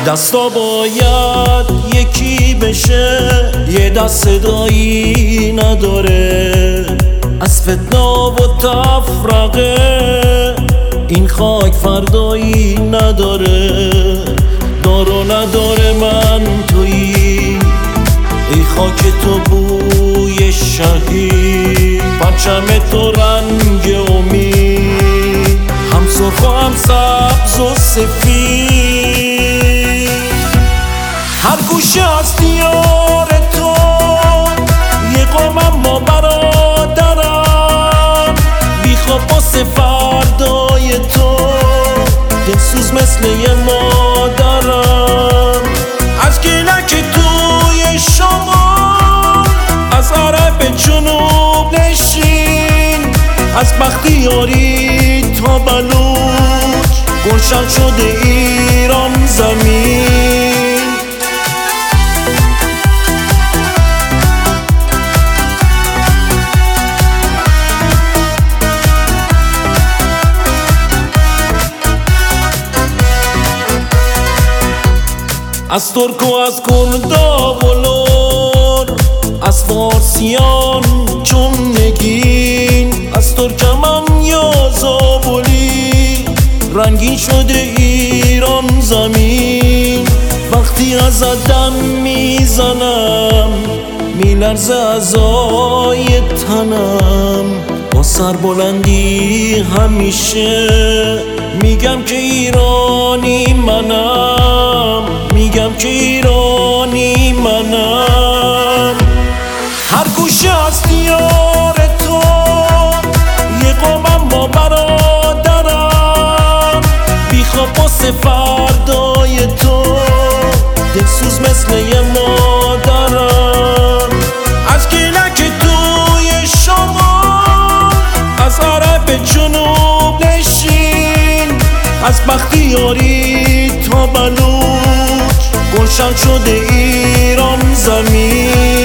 دستا باید یکی بشه، یه دست صدایی نداره از فتنه و تفرقه. این خاک فردایی نداره، دار و نداره من تویی. ای خاک تو بوی شهید، پرچم تو رنگ امید، هم سرخ و هم سبز و سفید. هر گوشه از دیار تو یه قومم ما برادرم، بیخواب واسه فردای تو، دلسوز مثل یه مادرم. از گیلک توی شما، از عرب جنوب نشین، از بختیاری تا بلوچ، گلشن شده ایران زمین. از ترک و از کردا و لور، از فارسیان چون نگین، از ترکمن یا زابلی، رنگین شده ایران زمین. وقتی ازت دم میزنم میلرزه اعضای تنم، با سربلندی همیشه میگم که ایرانی منم، میگم که ایرانی منم. هر گوشه از دیار تو یه قومم ما برادرم، بیخواب واسه فردای تو، دلسوز مثل یه مادرم. از گیلک توی شما، از عرب جنوب نشین، از بختیاری تا بلوچ، گلشن شده ایران زمین.